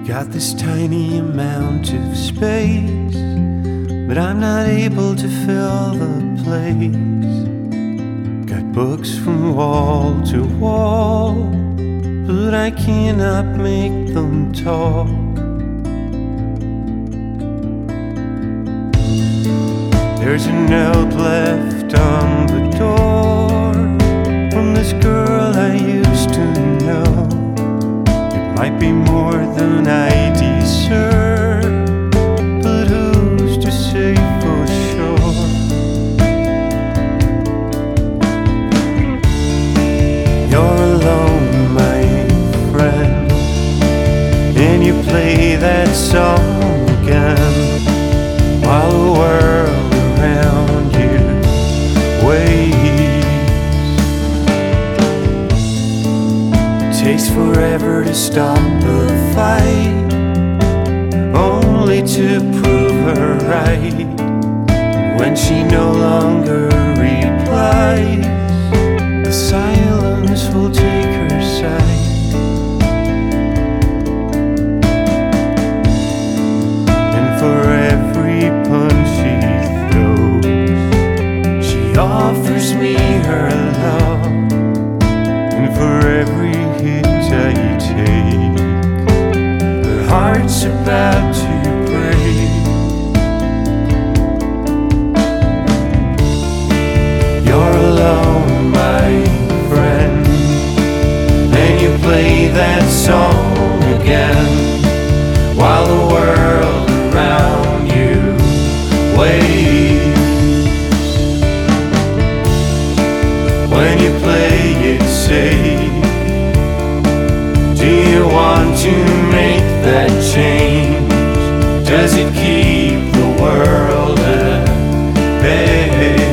Got this tiny amount of space, but I'm not able to fill the place. Got books from wall to wall, but I cannot make them talk. There's a note left on the door from this girl I used to know. It might be more than I deserve, but who's to say for sure? You're alone, my friend, and you play that song again while the world around you waves. It takes forever to stop a fight, only to prove her right. When she no longer replies, the silence will take her side. And for every punch she throws, she offers me her love. And for every hit I take, her heart's about to break. You're alone, my friend, and you play that song again while the world around you waves. When you play it safe, do you want to make that change? Does it keep the world at bay?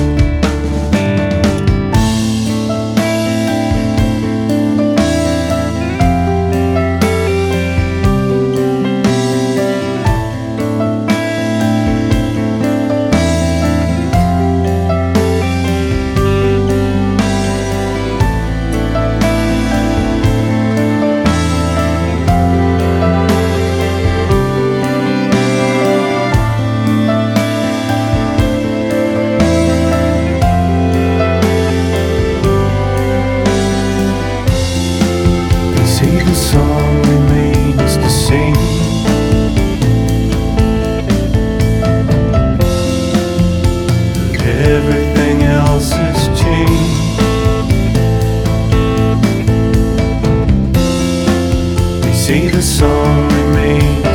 The song remains the same. But everything else has changed. They say the song remains